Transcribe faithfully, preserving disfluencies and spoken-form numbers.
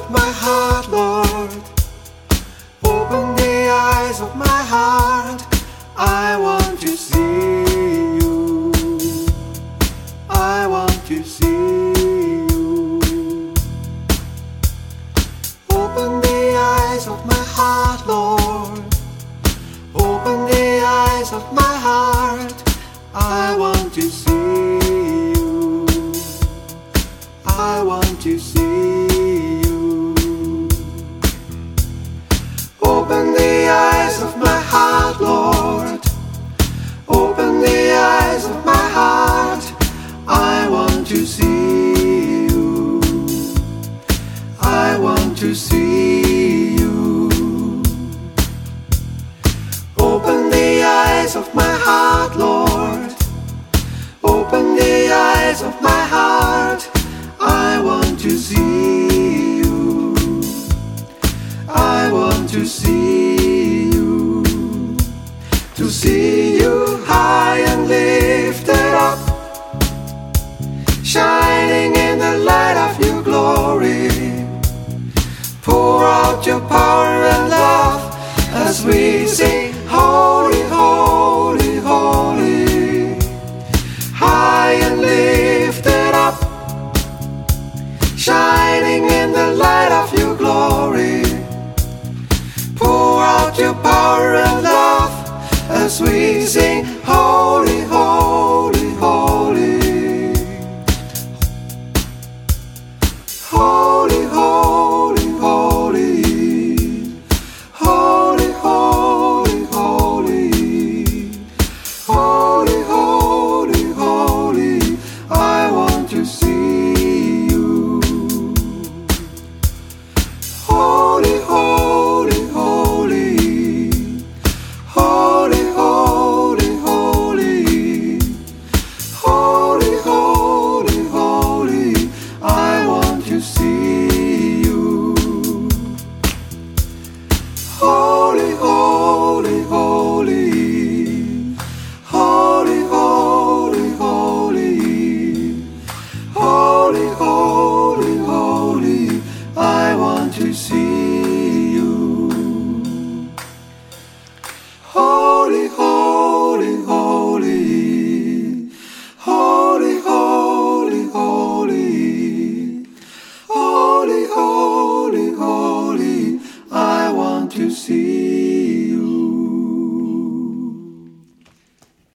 of my heart, Lord. Open the eyes of my heart. I want to see you. I want to see you. Open the eyes of my heart, Lord. Open the eyes of my heart. I want to see you. I want to see you. Open the eyes of my heart, Lord. Open the eyes of my heart. I want to see you. I want to see you. Open the eyes of my heart, Lord. Open the eyes of my heart. I want to see you. I want to see you. To see you high and lifted up, shining in the light of your glory. Pour out your power and love as we sing.